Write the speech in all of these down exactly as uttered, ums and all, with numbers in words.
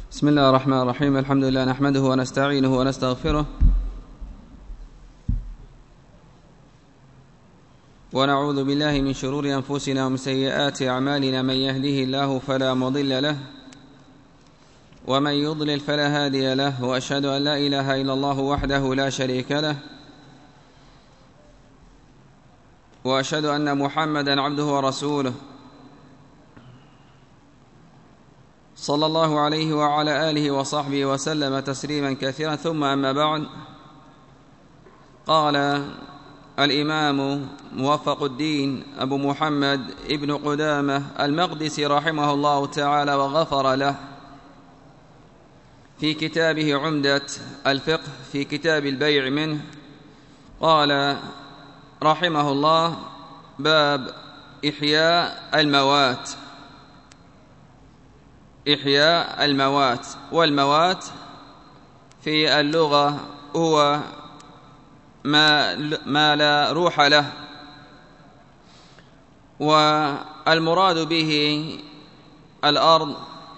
بسم الله الرحمن الرحيم. الحمد لله نحمده ونستعينه ونستغفره ونعوذ بالله من شرور أنفسنا ومن سيئات أعمالنا. من يهده الله فلا مضل له ومن يضلل فلا هادي له، وأشهد أن لا إله إلا الله وحده لا شريك له، وأشهد أن محمدًا عبده ورسوله صلى الله عليه وعلى آله وصحبه وسلم تسليما كثيرا. ثم أما بعد، قال الإمام موفق الدين أبو محمد ابن قدامة المقدسي رحمه الله تعالى وغفر له في كتابه عمدة الفقه في كتاب البيع منه، قال رحمه الله: باب إحياء الموات. إحياء الموات، والموات في اللغة هو ما, ما لا روح له، والمراد به الأرض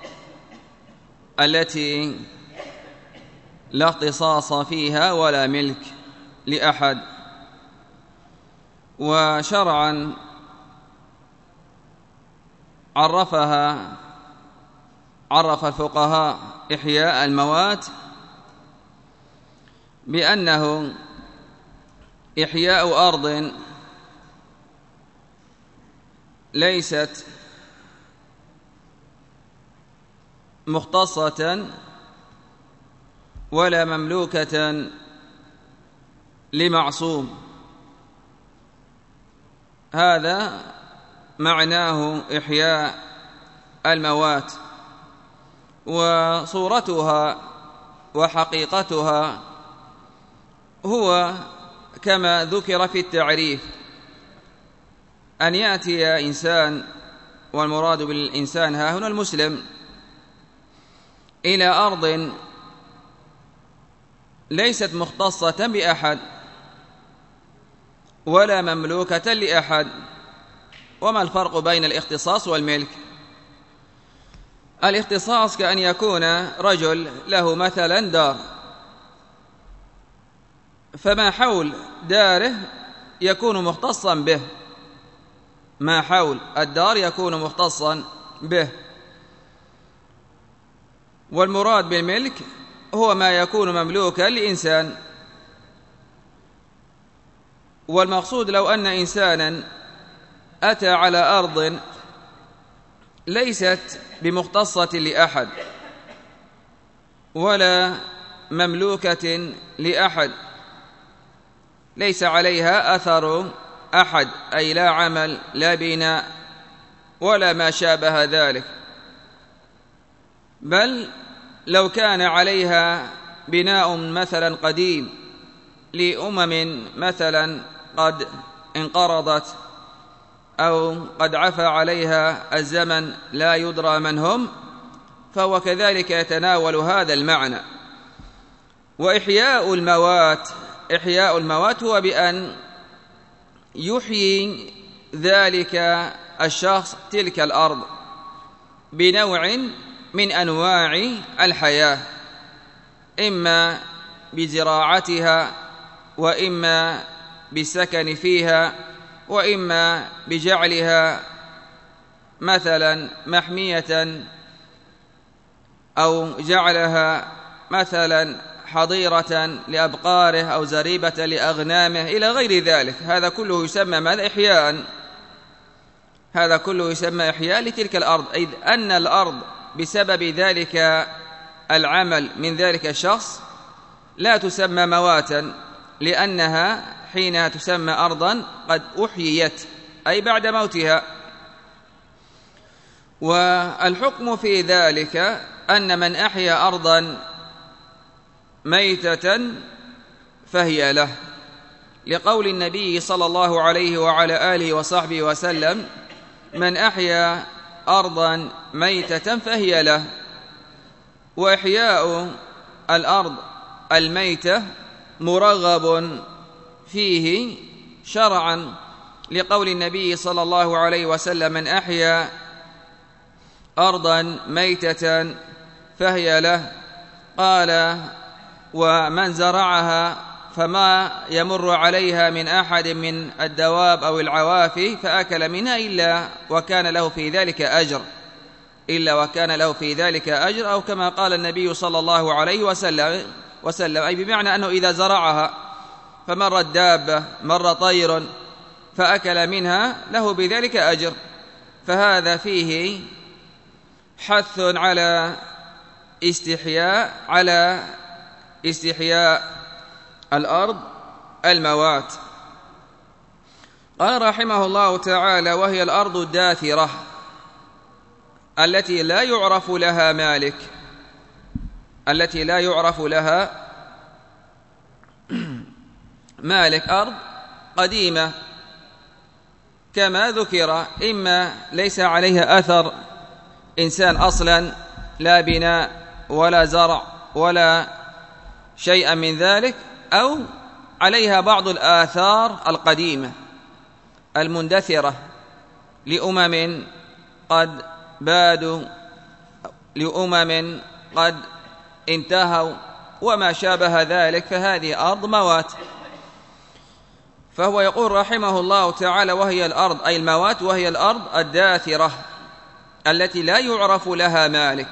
التي لا اختصاص فيها ولا ملك لأحد. وشرعا عرفها عرف الفقهاء إحياء الموات بأنه إحياء أرض ليست مختصة ولا مملوكة لمعصوم، هذا معناه إحياء الموات. وصورتها وحقيقتها هو كما ذكر في التعريف: أن يأتي إنسان، والمراد بالإنسان ها هنا المسلم، إلى أرض ليست مختصة بأحد ولا مملوكة لأحد. وما الفرق بين الاختصاص والملك؟ الاختصاص كأن يكون رجل له مثلا دار، فما حول داره يكون مختصا به، ما حول الدار يكون مختصا به. والمراد بالملك هو ما يكون مملوكا لإنسان. والمقصود لو أن إنسانا أتى على أرض ليست بمختصة لأحد ولا مملوكة لأحد، ليس عليها أثر أحد، أي لا عمل لا بناء ولا ما شابه ذلك، بل لو كان عليها بناء مثلا قديم لأمم مثلا قد انقرضت أو قد عفى عليها الزمن لا يدرى من هم، فهو كذلك يتناول هذا المعنى. وإحياء الموات إحياء الموات هو بأن يحيي ذلك الشخص تلك الأرض بنوع من أنواع الحياة، إما بزراعتها، وإما بالسكن فيها، وإما بجعلها مثلا محمية، أو جعلها مثلا حظيرة لأبقاره أو زريبة لأغنامه إلى غير ذلك. هذا كله يسمى ماذا؟ إحياء. هذا كله يسمى إحياء لتلك الأرض، إذ أن الأرض بسبب ذلك العمل من ذلك الشخص لا تسمى مواتا، لأنها حينها تسمى أرضا قد أحييت، أي بعد موتها. والحكم في ذلك أن من أحيا أرضا ميتة فهي له، لقول النبي صلى الله عليه وعلى آله وصحبه وسلم: من أحيا أرضا ميتة فهي له. وإحياء الأرض الميتة مرغب فيه شرعا، لقول النبي صلى الله عليه وسلم: من أحيا أرضا ميتة فهي له. قال: ومن زرعها فما يمر عليها من أحد من الدواب أو العوافي فأكل منها إلا وكان له في ذلك أجر إلا وكان له في ذلك أجر أو كما قال النبي صلى الله عليه وسلم وسلم أي بمعنى أنه إذا زرعها فمرت دابة مر طير فأكل منها له بذلك أجر. فهذا فيه حث على استحياء على استحياء الأرض الموات. قال رحمه الله تعالى: وهي الأرض الداثرة التي لا يعرف لها مالك التي لا يعرف لها مالك أرض قديمة كما ذكر، إما ليس عليها أثر إنسان أصلا، لا بناء ولا زرع ولا شيئا من ذلك، أو عليها بعض الآثار القديمة المندثرة لأمم قد بادوا، لأمم قد انتهوا وما شابه ذلك، فهذه أرض موات. فهو يقول رحمه الله تعالى: وهي الأرض أي الموات، وهي الأرض الداثرة التي لا يعرف لها مالك.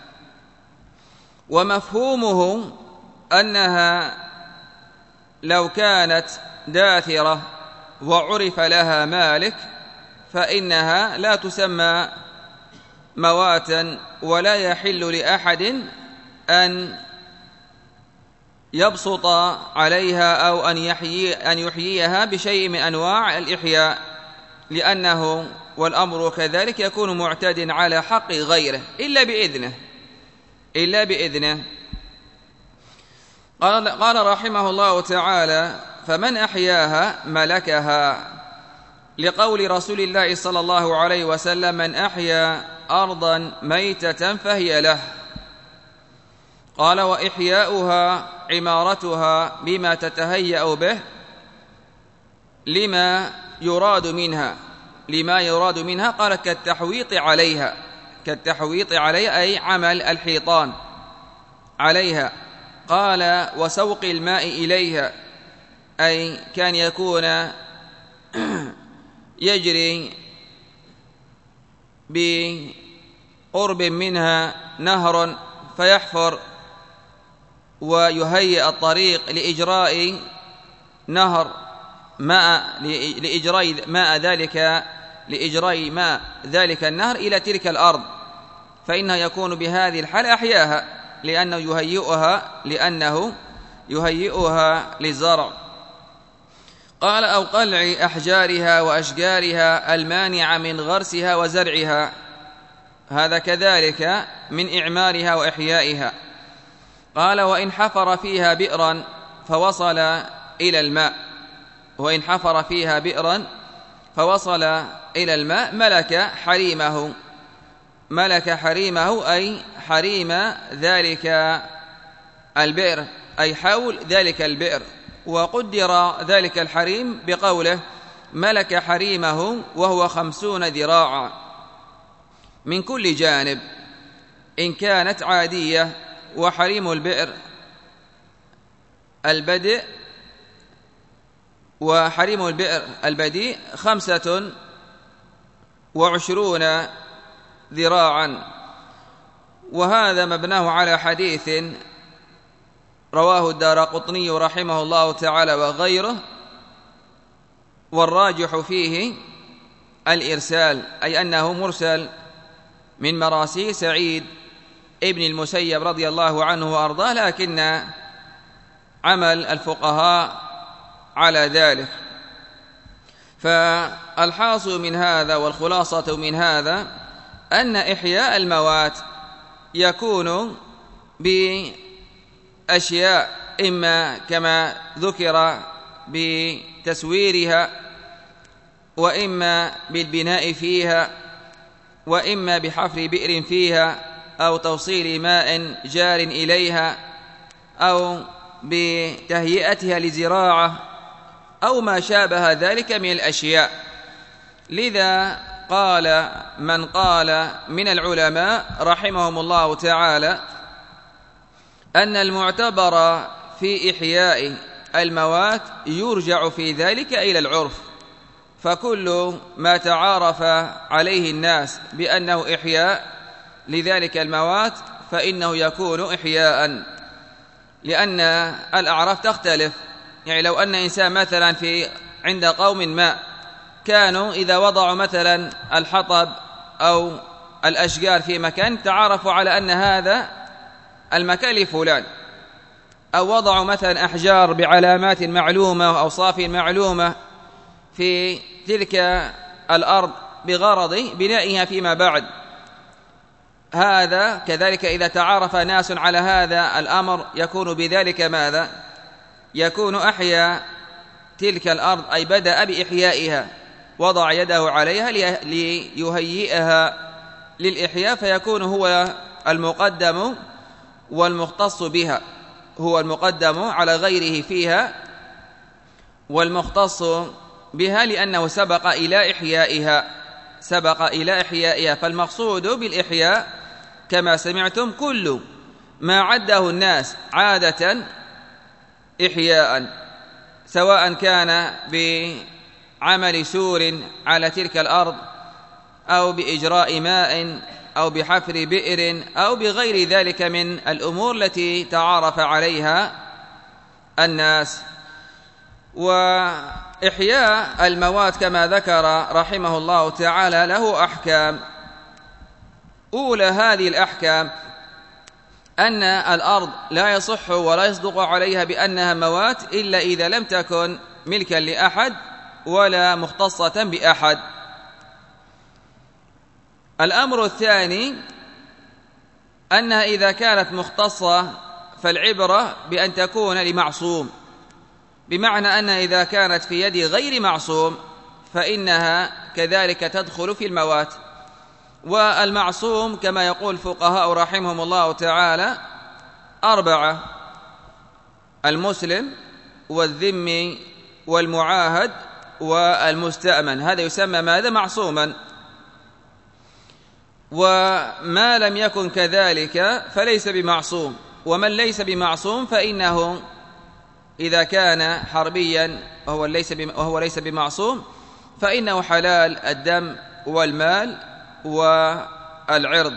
ومفهومه أنها لو كانت داثرة وعرف لها مالك فإنها لا تسمى مواتا، ولا يحل لأحد أن يبسط عليها أو أن يحيي أن يحييها بشيء من أنواع الإحياء، لأنه والأمر كذلك يكون معتد على حق غيره إلا بإذنه إلا بإذنه. قال, قال رحمه الله تعالى: فمن أحياها ملكها، لقول رسول الله صلى الله عليه وسلم: من أحيا أرضا ميتة فهي له. قال: وإحياؤها عمارتها بما تتهيأ به لما يراد منها لما يراد منها قال: كالتحويط عليها كالتحويط عليها أي عمل الحيطان عليها. قال: وسوق الماء إليها أي كان يكون يجري بقرب منها نهر فيحفر ويهيئ الطريق لإجراء نهر ماء لإجراء ماء ذلك لإجراء ماء ذلك النهر إلى تلك الأرض، فإنه يكون بهذه الحال أحياها لأنه يهيئها لأنه يهيئها للزرع. قال: أو قلع أحجارها وأشجارها المانع من غرسها وزرعها، هذا كذلك من إعمارها وإحيائها. قال: وإن حفر فيها بئرا فوصل إلى الماء وإن حفر فيها بئرا فوصل إلى الماء ملك حريمه ملك حريمه أي حريم ذلك البئر أي حول ذلك البئر. وقدر ذلك الحريم بقوله: ملك حريمه وهو خمسون ذراعا من كل جانب إن كانت عادية. وحريم البئر البدء وحريم البئر البديء خمسة وعشرون ذراعا. وهذا مبناه على حديث رواه الدارقطني رحمه الله تعالى وغيره، والراجح فيه الإرسال، أي أنه مرسل من مراسي سعيد ابن المسيب رضي الله عنه وأرضاه، لكن عمل الفقهاء على ذلك. فالحاصل من هذا والخلاصة من هذا أن إحياء الموات يكون بأشياء، إما كما ذكر بتسويرها، وإما بالبناء فيها، وإما بحفر بئر فيها، أو توصيل ماء جار إليها، أو بتهيئتها لزراعة، أو ما شابه ذلك من الأشياء. لذا قال من قال من العلماء رحمهم الله تعالى أن المعتبر في إحياء الموات يرجع في ذلك إلى العرف، فكل ما تعارف عليه الناس بأنه إحياء لذلك الموات فإنه يكون إحياء، لأن الأعراف تختلف. يعني لو أن إنسان مثلا في عند قوم ما كانوا إذا وضعوا مثلا الحطب أو الأشجار في مكان تعارفوا على أن هذا المكان لفلان، أو وضعوا مثلا أحجار بعلامات معلومة وأوصاف معلومة في تلك الأرض بغرض بنائها فيما بعد، هذا كذلك إذا تعارف ناس على هذا الأمر يكون بذلك ماذا؟ يكون أحيا تلك الأرض، أي بدأ بإحيائها، وضع يده عليها ليهيئها للإحياء، فيكون هو المقدم والمختص بها، هو المقدم على غيره فيها والمختص بها، لأنه سبق إلى إحيائها سبق إلى إحيائها. فالمقصود بالإحياء كما سمعتم كل ما عده الناس عادة إحياء، سواء كان بعمل سور على تلك الأرض أو بإجراء ماء أو بحفر بئر أو بغير ذلك من الأمور التي تعارف عليها الناس. وإحياء الموات كما ذكر رحمه الله تعالى له أحكام. أولى هذه الأحكام أن الأرض لا يصح ولا يصدق عليها بأنها موات إلا إذا لم تكن ملكا لأحد ولا مختصة بأحد. الأمر الثاني أنها إذا كانت مختصة فالعبرة بأن تكون لمعصوم، بمعنى أن إذا كانت في يد غير معصوم فإنها كذلك تدخل في الموات. والمعصوم كما يقول الفقهاء رحمهم الله تعالى أربعة: المسلم والذمي والمعاهد والمستأمن، هذا يسمى ماذا؟ معصوما. وما لم يكن كذلك فليس بمعصوم. ومن ليس بمعصوم فإنه إذا كان حربيا وهو ليس وهو ليس بمعصوم فإنه حلال الدم والمال والعرض.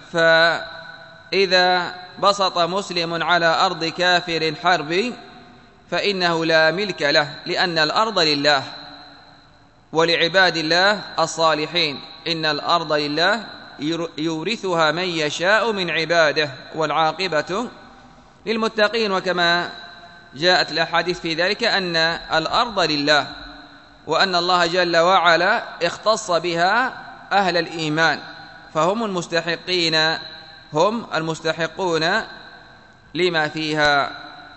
فإذا بسط مسلم على أرض كافر حربي فإنه لا ملك له، لأن الأرض لله ولعباد الله الصالحين، إن الأرض لله يورثها من يشاء من عباده والعاقبة للمتقين. وكما جاءت الأحاديث في ذلك أن الأرض لله، وأن الله جل وعلا اختص بها أهل الإيمان، فهم المستحقين هم المستحقون لما فيها.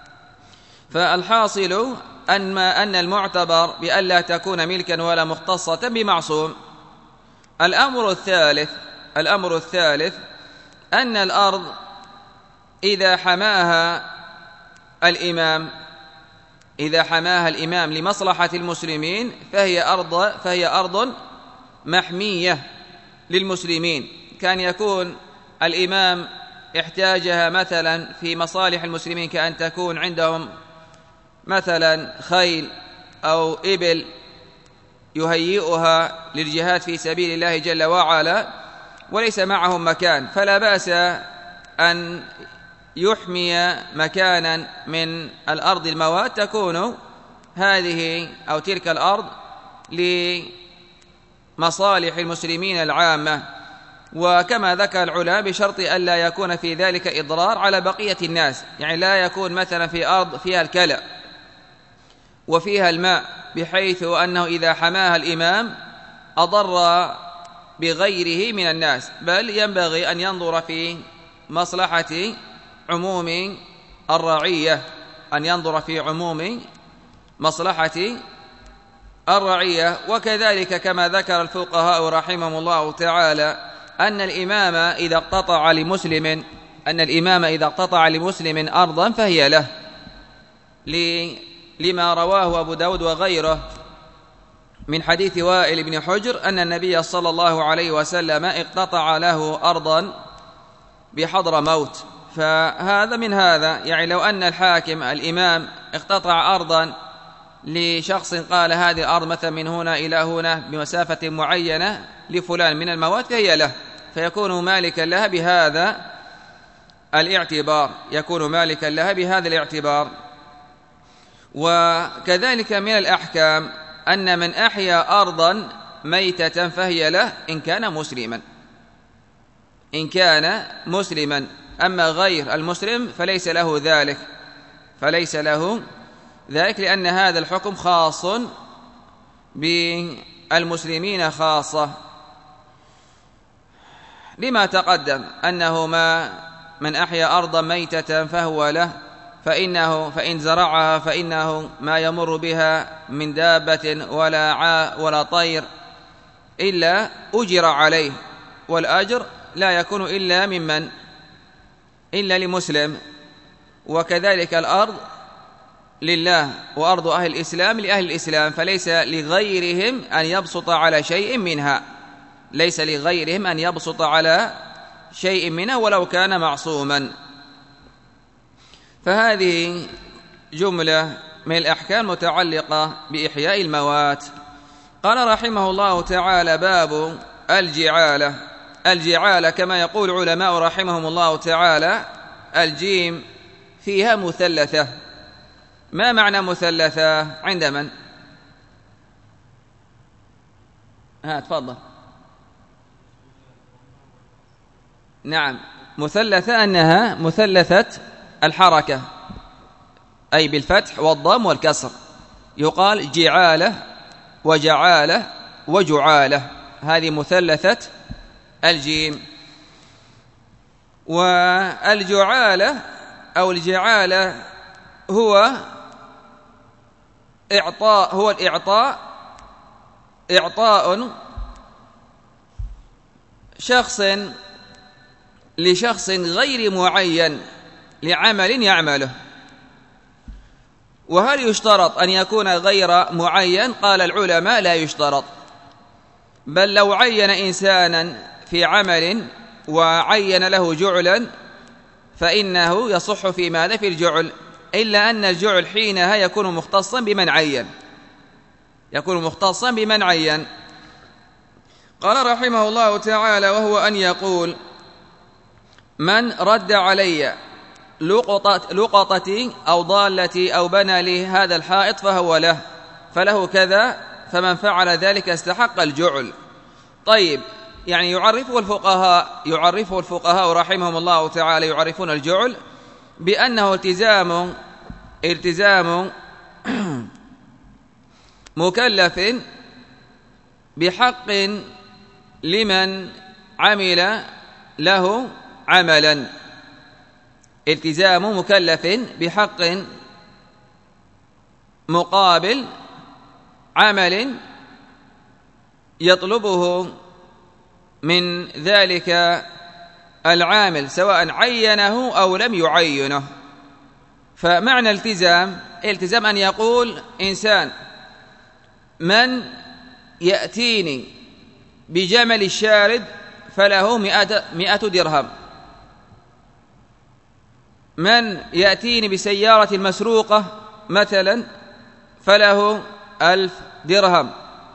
فالحاصل أن ما أن المعتبر بأن لا تكون ملكا ولا مختصة بمعصوم. الأمر الثالث الأمر الثالث أن الأرض إذا حماها الإمام إذا حماها الإمام لمصلحة المسلمين فهي أرض فهي أرض محمية للمسلمين. كان يكون الإمام احتاجها مثلا في مصالح المسلمين، كأن تكون عندهم مثلا خيل أو إبل يهيئها للجهاد في سبيل الله جل وعلا وليس معهم مكان، فلا بأس أن يحمي مكانا من الأرض الموات تكون هذه أو تلك الأرض لمصالح المسلمين العامة. وكما ذكر العلماء بشرط ألا يكون في ذلك إضرار على بقية الناس، يعني لا يكون مثلا في أرض فيها الكلى وفيها الماء بحيث أنه إذا حماها الإمام أضر بغيره من الناس، بل ينبغي أن ينظر في مصلحة عموم الرعية أن ينظر في عموم مصلحة الرعية. وكذلك كما ذكر الفقهاء رحمهم الله تعالى أن الإمام إذا اقتطع لمسلم أن الإمام إذا اقتطع لمسلم أرضا فهي له، لما رواه أبو داود وغيره من حديث وائل بن حجر أن النبي صلى الله عليه وسلم اقتطع له أرضا بحضر موت، فهذا من هذا، يعني لو أن الحاكم الإمام اقتطع أرضا لشخص قال هذه الأرض مثلا من هنا إلى هنا بمسافة معينة لفلان من المواد فهي له، فيكون مالكا لها بهذا الاعتبار، يكون مالكا لها بهذا الاعتبار. وكذلك من الأحكام أن من أحيا أرضا ميتة فهي له إن كان مسلما، إن كان مسلما، أما غير المسلم فليس له ذلك، فليس له ذلك، لأن هذا الحكم خاص بالمسلمين خاصة، لما تقدم أنه ما من أحيا أرضا ميتة فهو له، فإنه فإن زرعها فإنه ما يمر بها من دابة ولا عاء ولا طير إلا أجر عليه، والأجر لا يكون إلا ممن إلا لمسلم. وكذلك الأرض لله، وأرض أهل الإسلام لأهل الإسلام، فليس لغيرهم أن يبسط على شيء منها، ليس لغيرهم أن يبسط على شيء منها ولو كان معصوما. فهذه جملة من الأحكام متعلقة بإحياء الموات. قال رحمه الله تعالى: باب الجعالة. الجعالة كما يقول علماء رحمهم الله تعالى الجيم فيها مثلثة. ما معنى مثلثة عند من؟ ها تفضل. نعم، مثلثة أنها مثلثة الحركة، أي بالفتح والضم والكسر، يقال جعالة وجعالة وجعالة، هذه مثلثة الجيم. والجعالة أو الجعالة هو إعطاء هو الإعطاء إعطاء شخص لشخص غير معين لعمل يعمله. وهل يشترط أن يكون غير معين؟ قال العلماء لا يشترط، بل لو عين إنسانا في عمل وعين له جعلا فإنه يصح في ماذا؟ في الجعل، إلا أن الجعل حينها يكون مختصا بمن عين، يكون مختصا بمن عين. قال رحمه الله تعالى: وهو أن يقول: من رد علي لقطة لقطتي أو ضالتي أو بنى لي هذا الحائط فهو له، فله كذا، فمن فعل ذلك استحق الجعل. طيب، يعني يعرفه الفقهاء يعرفه الفقهاء رحمهم الله تعالى يعرفون الجعل بأنه التزام التزام مكلف بحق لمن عمل له عملا، التزام مكلف بحق مقابل عمل يطلبه من ذلك العامل سواء عينه أو لم يعينه. فمعنى التزام التزام أن يقول إنسان: من يأتيني بجمل الشارد فله مئة, مئة درهم، من يأتيني بسيارة المسروقة مثلا فله ألف درهم.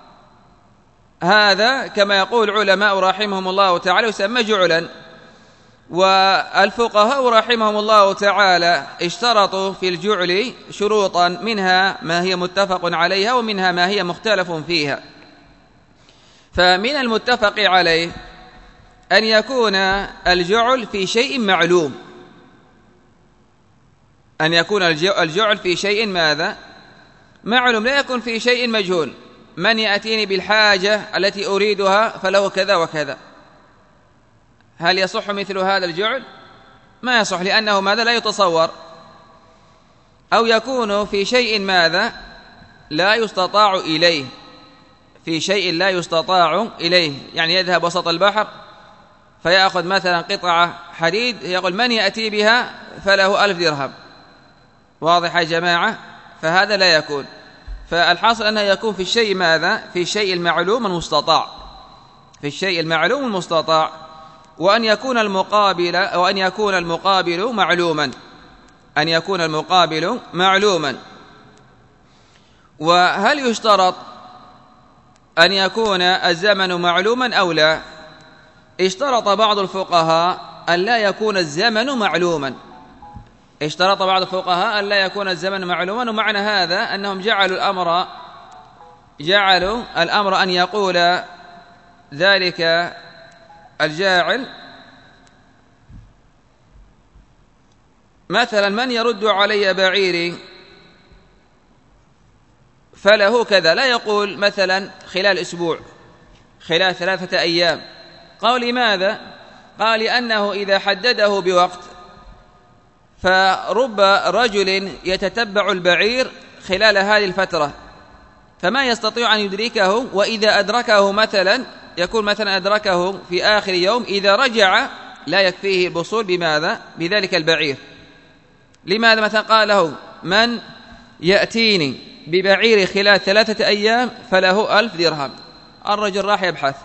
هذا كما يقول علماء رحمهم الله تعالى يسمى جعلا. والفقهاء رحمهم الله تعالى اشترطوا في الجعل شروطا، منها ما هي متفق عليها ومنها ما هي مختلف فيها. فمن المتفق عليه أن يكون الجعل في شيء معلوم، أن يكون الجعل في شيء ماذا؟ معلوم، لا يكون في شيء مجهول. من يأتيني بالحاجة التي أريدها فله كذا وكذا، هل يصح مثل هذا الجعل؟ ما يصح، لأنه ماذا؟ لا يتصور. أو يكون في شيء ماذا؟ لا يستطاع إليه، في شيء لا يستطاع إليه، يعني يذهب وسط البحر فيأخذ مثلا قطعة حديد يقول من يأتي بها فله ألف درهم. واضح يا جماعة؟ فهذا لا يكون. فالحاصل أنه يكون في الشيء ماذا؟ في الشيء المعلوم المستطاع، في الشيء المعلوم المستطاع. وأن يكون المقابل أو أن يكون المقابل معلوما أن يكون المقابل معلوما. وهل يشترط أن يكون الزمن معلوما أو لا؟ اشترط بعض الفقهاء أن لا يكون الزمن معلوما اشترط بعض الفقهاء أن لا يكون الزمن معلوما ومعنى هذا أنهم جعلوا الأمر جعلوا الأمر أن يقول ذلك الجاعل مثلا من يرد علي بعيري فله كذا، لا يقول مثلا خلال أسبوع، خلال ثلاثة أيام. قال لماذا؟ قال لأنه إذا حدده بوقت فرب رجل يتتبع البعير خلال هذه الفترة فما يستطيع أن يدركه، وإذا أدركه مثلا يكون مثلا أدركه في آخر يوم، إذا رجع لا يكفيه الوصول بماذا؟ بذلك البعير. لماذا مثلا قال له من يأتيني ببعير خلال ثلاثة أيام فله ألف درهم، الرجل راح يبحث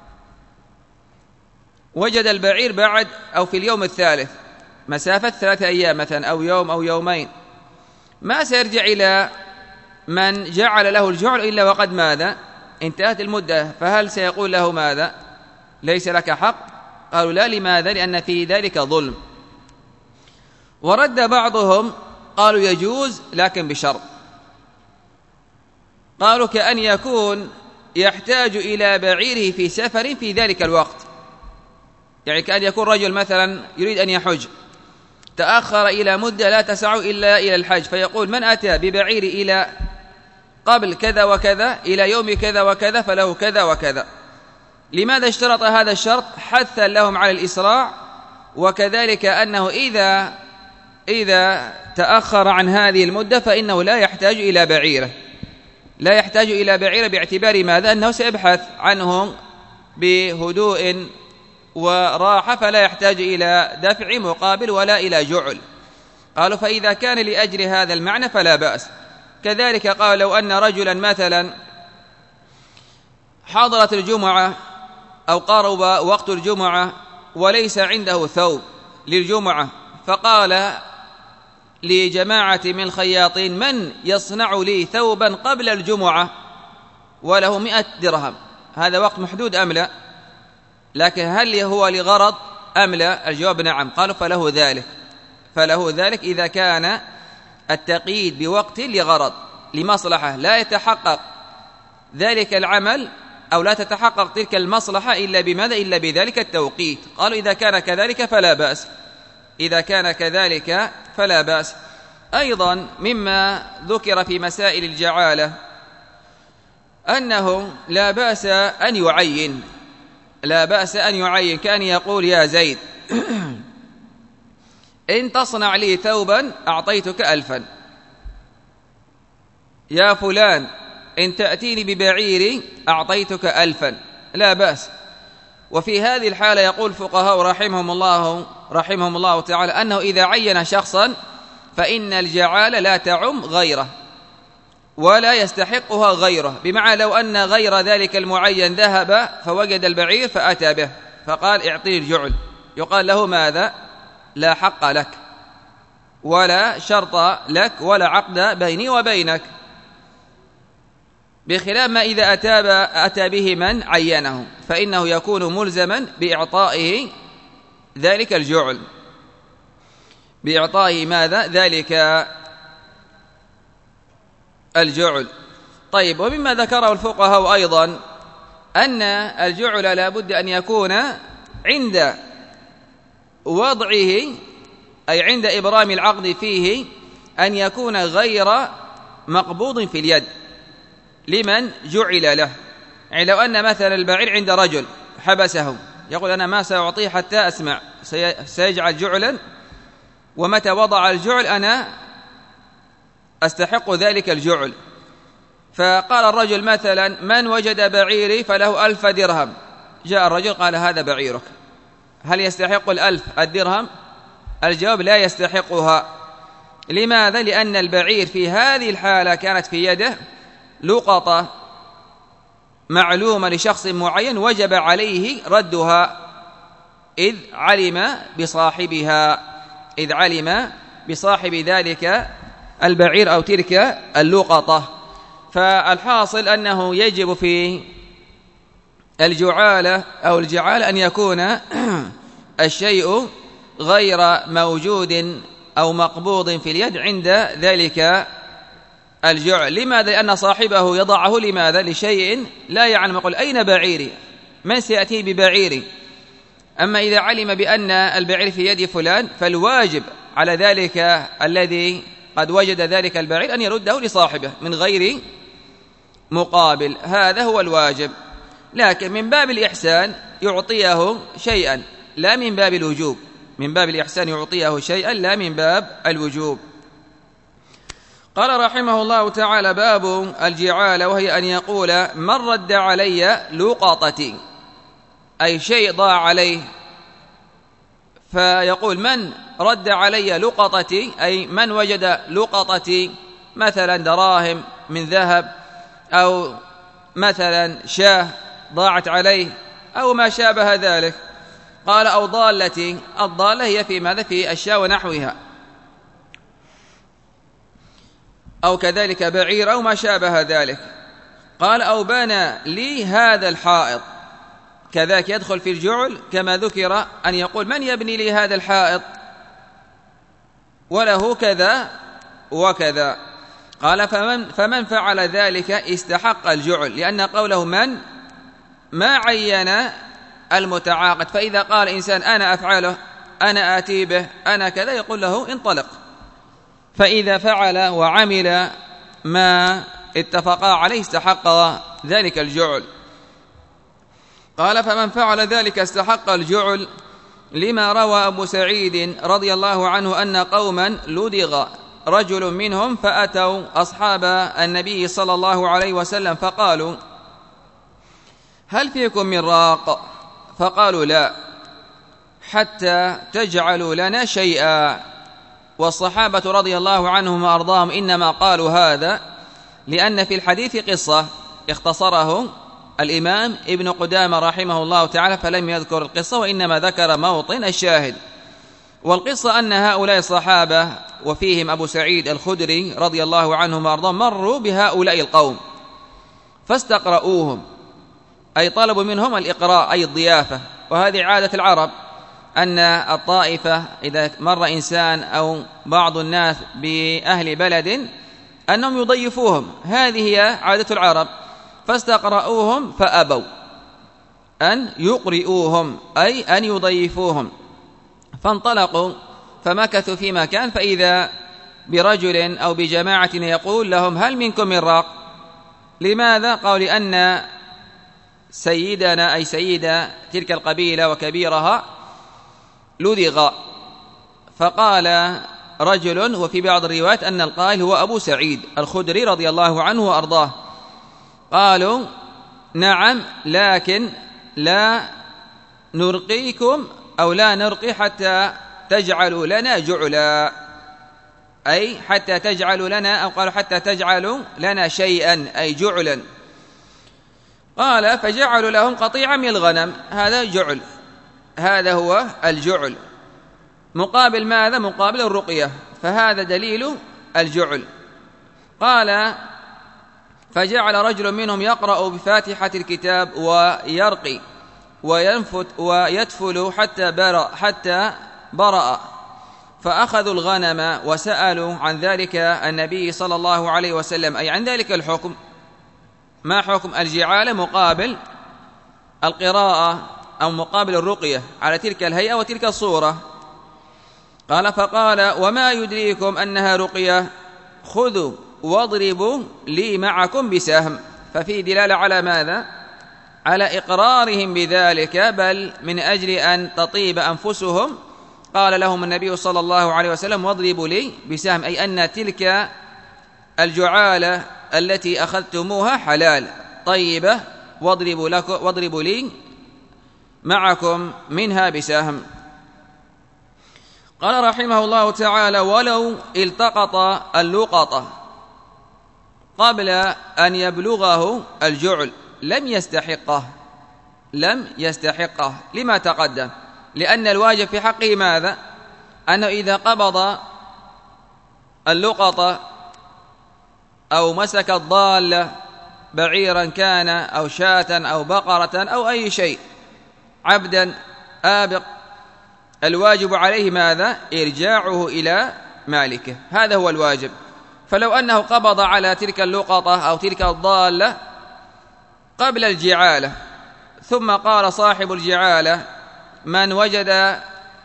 وجد البعير بعد أو في اليوم الثالث مسافة ثلاثة أيام مثلا أو يوم أو يومين، ما سيرجع إلى من جعل له الجعل إلا وقد ماذا؟ انتهت المدة، فهل سيقول له ماذا؟ ليس لك حق؟ قالوا لا. لماذا؟ لأن في ذلك ظلم. ورد بعضهم قالوا يجوز لكن بشرط، قالوا كأن يكون يحتاج إلى بعيره في سفر في ذلك الوقت، يعني كأن يكون رجل مثلا يريد أن يحج تأخر إلى مدة لا تسع إلا إلى الحج، فيقول من أتى ببعير إلى قبل كذا وكذا إلى يوم كذا وكذا فله كذا وكذا. لماذا اشترط هذا الشرط؟ حثا لهم على الإسراع، وكذلك أنه إذا إذا تأخر عن هذه المدة فإنه لا يحتاج إلى بعيره لا يحتاج إلى بعيره باعتبار ماذا؟ أنه سيبحث عنهم بهدوء وراحة، فلا يحتاج إلى دفع مقابل ولا إلى جعل. قالوا فإذا كان لأجل هذا المعنى فلا بأس. كذلك قال لو أن رجلا مثلا حضرت الجمعة أو قارب وقت الجمعة وليس عنده ثوب للجمعة، فقال لجماعة من الخياطين من يصنع لي ثوبا قبل الجمعة وله مئة درهم، هذا وقت محدود أم لا؟ لكن هل هو لغرض أم لا؟ الجواب نعم. قالوا فله ذلك فله ذلك إذا كان التقييد بوقت لغرض لمصلحة لا يتحقق ذلك العمل أو لا تتحقق تلك المصلحة إلا بماذا؟ إلا بذلك التوقيت. قالوا إذا كان كذلك فلا بأس إذا كان كذلك فلا بأس. أيضا مما ذكر في مسائل الجعالة أنه لا بأس أن يعين لا بأس أن يعين كأن يقول يا زيد إن تصنع لي ثوبا أعطيتك ألفا، يا فلان إن تأتيني ببعيري أعطيتك ألفا، لا بأس. وفي هذه الحالة يقول الفقهاء رحمهم الله رحمهم الله تعالى أنه إذا عين شخصا فإن الجعالة لا تعم غيره ولا يستحقها غيره، بمعنى لو أن غير ذلك المعين ذهب فوجد البعير فأتى به فقال اعطيه الجعل، يقال له ماذا؟ لا حق لك ولا شرط لك ولا عقد بيني وبينك، بخلاف ما إذا أتى, أتى به من عينه فإنه يكون ملزما بإعطائه ذلك الجعل بإعطائه ماذا؟ ذلك الجعل. طيب، ومما ذكره الفقهاء أيضا أن الجعل لا بد أن يكون عند وضعه أي عند إبرام العقد فيه أن يكون غير مقبوض في اليد لمن جعل له. يعني لو أن مثلا البعير عند رجل حبسه يقول أنا ما سأعطيه حتى أسمع، سيجعل جعلا ومتى وضع الجعل أنا أستحق ذلك الجعل. فقال الرجل مثلا من وجد بعيري فله ألف درهم، جاء الرجل قال هذا بعيرك، هل يستحق الألف الدرهم؟ الجواب لا يستحقها. لماذا؟ لأن البعير في هذه الحالة كانت في يده لقطة معلومة لشخص معين وجب عليه ردها إذ علم بصاحبها إذ علم بصاحب ذلك البعير أو تلك اللقطة. فالحاصل أنه يجب في الجعالة أو الجعالة أن يكون الشيء غير موجود أو مقبوض في اليد عند ذلك الجعل. لماذا؟ لأن صاحبه يضعه لماذا؟ لشيء لا يعلم، يقول أين بعيري؟ من سيأتي ببعيري؟ أما إذا علم بأن البعير في يد فلان فالواجب على ذلك الذي قد وجد ذلك البعير أن يرده لصاحبه من غير مقابل، هذا هو الواجب. لكن من باب الإحسان يعطيه شيئا لا من باب الوجوب، من باب الإحسان يعطيه شيئا لا من باب الوجوب. قال رحمه الله تعالى: باب الجعالة، وهي أن يقول: من رد علي لقطتي، أي شيء ضاع عليه، فيقول: من رد علي لقطتي، أي من وجد لقطتي، مثلا دراهم من ذهب، أو مثلا شاة ضاعت عليه، أو ما شابه ذلك. قال: أو ضالتي، الضالة هي في ماذا؟ في الشاة ونحوها، أو كذلك بعير أو ما شابه ذلك. قال: أو بنى لي هذا الحائط، كذلك يدخل في الجعل كما ذكر أن يقول: من يبني لي هذا الحائط وله كذا وكذا. قال: فمن, فمن فعل ذلك استحق الجعل، لأن قوله من ما عين المتعاقد، فإذا قال إنسان أنا أفعله، أنا آتي به، أنا كذا، يقول له انطلق. فإذا فعل وعمل ما اتفقا عليه استحق ذلك الجعل. قال: فمن فعل ذلك استحق الجعل، لما روى أبو سعيد رضي الله عنه أن قوما لدغ رجل منهم فأتوا أصحاب النبي صلى الله عليه وسلم فقالوا: هل فيكم من راق؟ فقالوا: لا، حتى تجعلوا لنا شيئا. والصحابة رضي الله عنهم وأرضاهم إنما قالوا هذا لأن في الحديث قصة اختصره الإمام ابن قدامة رحمه الله تعالى فلم يذكر القصة، وإنما ذكر موطن الشاهد. والقصة أن هؤلاء الصحابة وفيهم أبو سعيد الخدري رضي الله عنهم وأرضاهم مروا بهؤلاء القوم فاستقرؤوهم، أي طلبوا منهم الإقراء أي الضيافة. وهذه عادة العرب أن الطائفة إذا مر إنسان أو بعض الناس بأهل بلد أنهم يضيفوهم، هذه هي عادة العرب. فاستقرؤوهم فأبوا أن يقرئوهم أي أن يضيفوهم، فانطلقوا فمكثوا في مكان، فإذا برجل أو بجماعة يقول لهم: هل منكم من راق؟ لماذا؟ قالوا: لأن سيدنا أي سيد تلك القبيلة وكبيرها لدغ. فقال رجل، وفي بعض الروايات أن القائل هو أبو سعيد الخدري رضي الله عنه وأرضاه، قالوا: نعم، لكن لا نرقيكم أو لا نرقي حتى تجعلوا لنا جعلا، أي حتى تجعلوا لنا، أو قالوا حتى تجعلوا لنا شيئا أي جعلا. قال: فجعلوا لهم قطيعا من الغنم، هذا جعل، هذا هو الجعل. مقابل ماذا؟ مقابل الرقية، فهذا دليل الجعل. قال: فجعل رجل منهم يقرأ بفاتحة الكتاب ويرقي وينفت ويدفل حتى برأ, حتى برأ فأخذوا الغنم وسألوا عن ذلك النبي صلى الله عليه وسلم، أي عن ذلك الحكم. ما حكم الجعالة مقابل القراءة أو مقابل الرقية على تلك الهيئة وتلك الصورة؟ قال: فقال: وما يدريكم أنها رقية؟ خذوا واضربوا لي معكم بسهم. ففي دلالة على ماذا؟ على إقرارهم بذلك، بل من أجل أن تطيب أنفسهم قال لهم النبي صلى الله عليه وسلم: واضربوا لي بسهم، أي أن تلك الجعالة التي أخذتموها حلال طيبة، واضربوا, لك واضربوا لي معكم منها بسهم. قال رحمه الله تعالى: ولو التقط اللقطة قبل أن يبلغه الجعل لم يستحقه، لم يستحقه لما تقدم. لأن الواجب في حقه ماذا؟ أنه إذا قبض اللقطة أو مسك الضالة بعيرا كان أو شاة أو بقرة أو أي شيء عبدا آبق، الواجب عليه ماذا؟ إرجاعه إلى مالكه، هذا هو الواجب. فلو أنه قبض على تلك اللقطة أو تلك الضالة قبل الجعالة، ثم قال صاحب الجعالة من وجد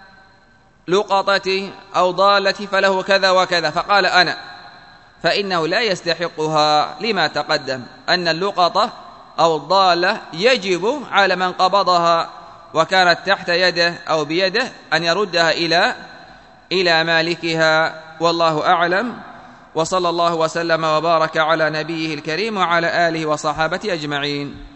لقطتي أو ضالتي فله كذا وكذا، فقال أنا، فإنه لا يستحقها لما تقدم أن اللقطة أو الضالة يجب على من قبضها وكانت تحت يده أو بيده أن يردها إلى إلى مالكها، والله أعلم. وصلى الله وسلم وبارك على نبيه الكريم وعلى آله وصحابته أجمعين.